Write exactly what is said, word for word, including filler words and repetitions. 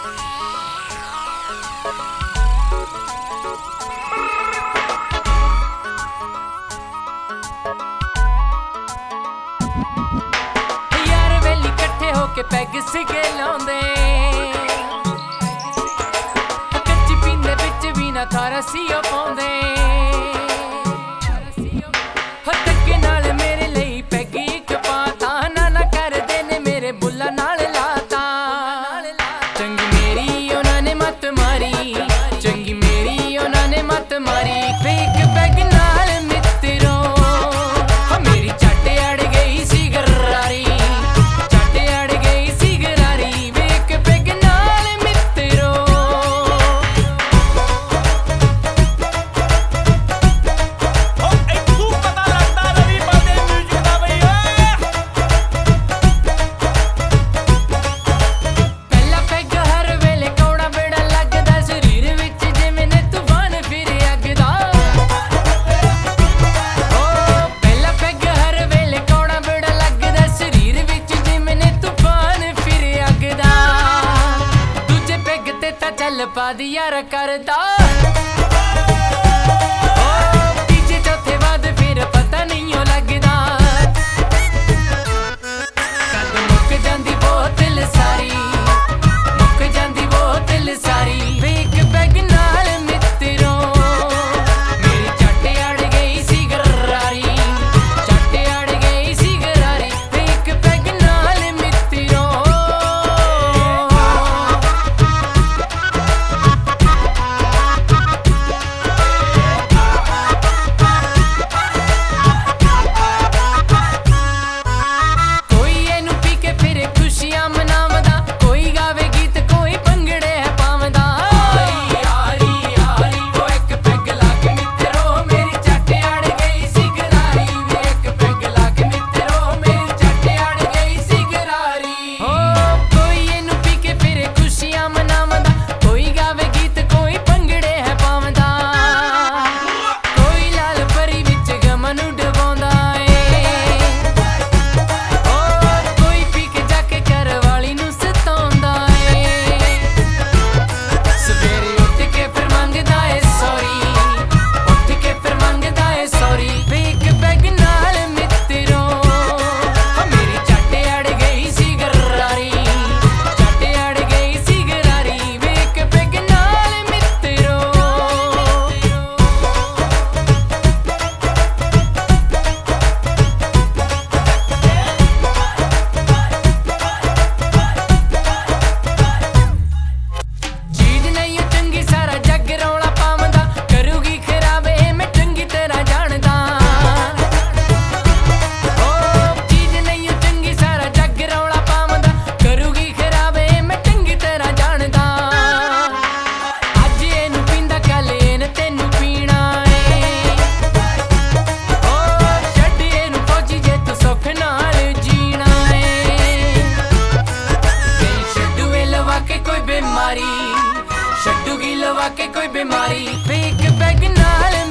peg सिगे लाउंदे कच्ची पींदे बिच भी ना थारा सीओ पाउंदे धक्के नाल मेरे लई पैग इक पाता ना ना करदे ने मेरे बुल्ला नाल लाता चंगी मेरी उन्हां ने मत मारी चंगी मेरी उन्हां ने मत मारी फेक पैग नाल मित्रो मेरी चट अड़ गई सी गरारी चल पा दिया करदा तीजे चौथे बाद फिर पता नहीं हो लगदा कद मुक जांदी बोतल सारी मुक जांदी बोतल सारी फेक पैग नाल मित्रो मेरी चट अड़ गई सी गरारी चट अड़ गई सी गरारी फेक पैग नाल मित्रो छड्डूगी लवा के कोई बीमारी फेक पैग नाल